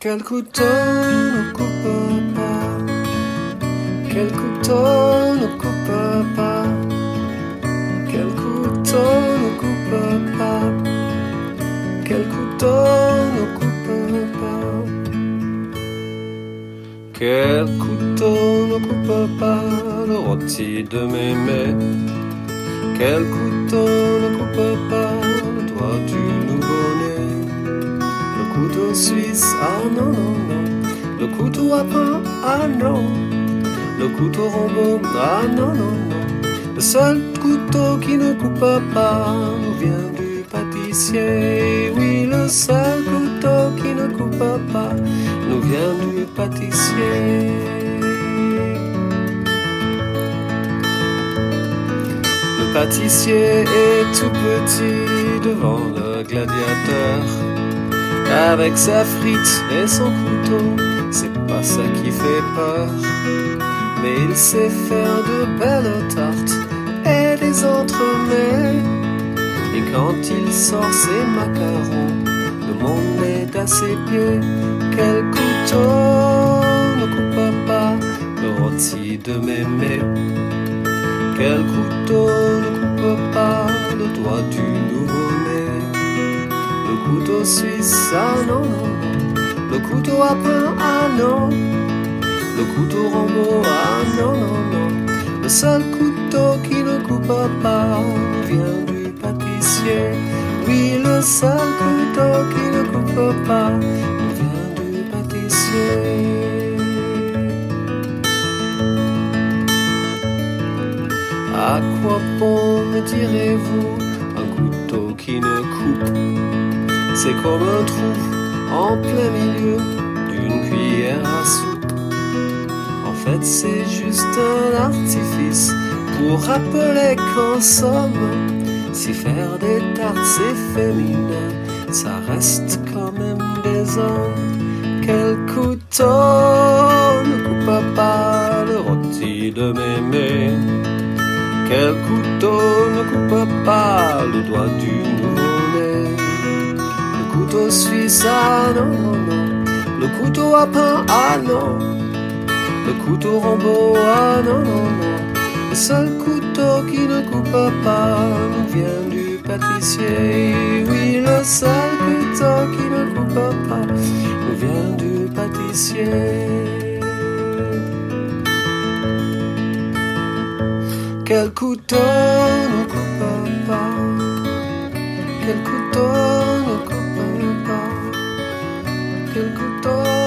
Quel couteau ne coupe pas, quel couteau ne coupe pas, quel couteau ne coupe pas, quel couteau ne coupe pas, quel couteau ne coupe pas le rôti de mémé, quel couteau ne coupe pas le doigt du nouveau-né, le couteau suisse, ah non, non, non, le couteau à pain, ah non, le couteau Rambo, ah non, non, non, le seul couteau qui ne coupe pas nous vient du pâtissier, oui, le seul couteau qui ne coupe pas nous vient du pâtissier. Le pâtissier est tout petit devant le gladiateur, avec sa frite et son couteau, c'est pas ça qui fait peur. Mais il sait faire de belles tartes et des entremets. Et quand il sort ses macarons, le monde est à ses pieds. Quel couteau ne coupe pas le rôti de mémé, quel couteau ne coupe pas le doigt du nouveau-né, le couteau suisse, ah non, non, non, le couteau à pain, ah non, le couteau Rambo, ah non, non, non, le seul couteau qui ne coupe pas vient du pâtissier, oui, le seul couteau qui ne coupe pas vient du pâtissier. À quoi bon me direz-vous un couteau qui ne coupe? C'est comme un trou en plein milieu d'une cuillère à soupe. En fait c'est juste un artifice pour rappeler qu'en somme, si faire des tartes c'est féminin, ça reste quand même des hommes. Quel couteau ne coupe pas le rôti de mémé, quel couteau ne coupe pas le doigt du nouveau-né, le couteau suisse, ah non, non, non, le couteau à pain, ah non, le couteau Rambo, ah non, non, non, le seul couteau qui ne coupe pas nous vient du pâtissier, oui, le seul couteau qui ne coupe pas nous vient du pâtissier. Quel couteau ne coupe pas, quel couteau ne coupe pas, quel couteau